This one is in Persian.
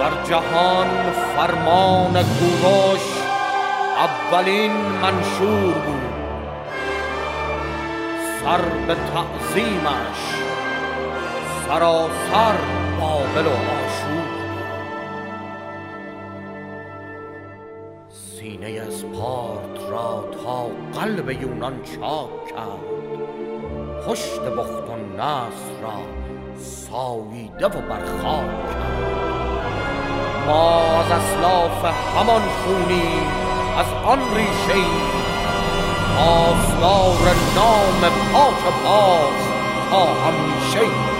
در جهان فرمان کوروش اولین منشور بود. سر به تعظیمش سراسر بابل و آشور. سینه اسپارت را تا قلب یونان چاک کرد، پشت بخت و نصر را ساییده و برخاک کرد. ما از اسلاف همان خونیم از آن ریشه‌ای، پاسدار نام پاک باز تا همیشه.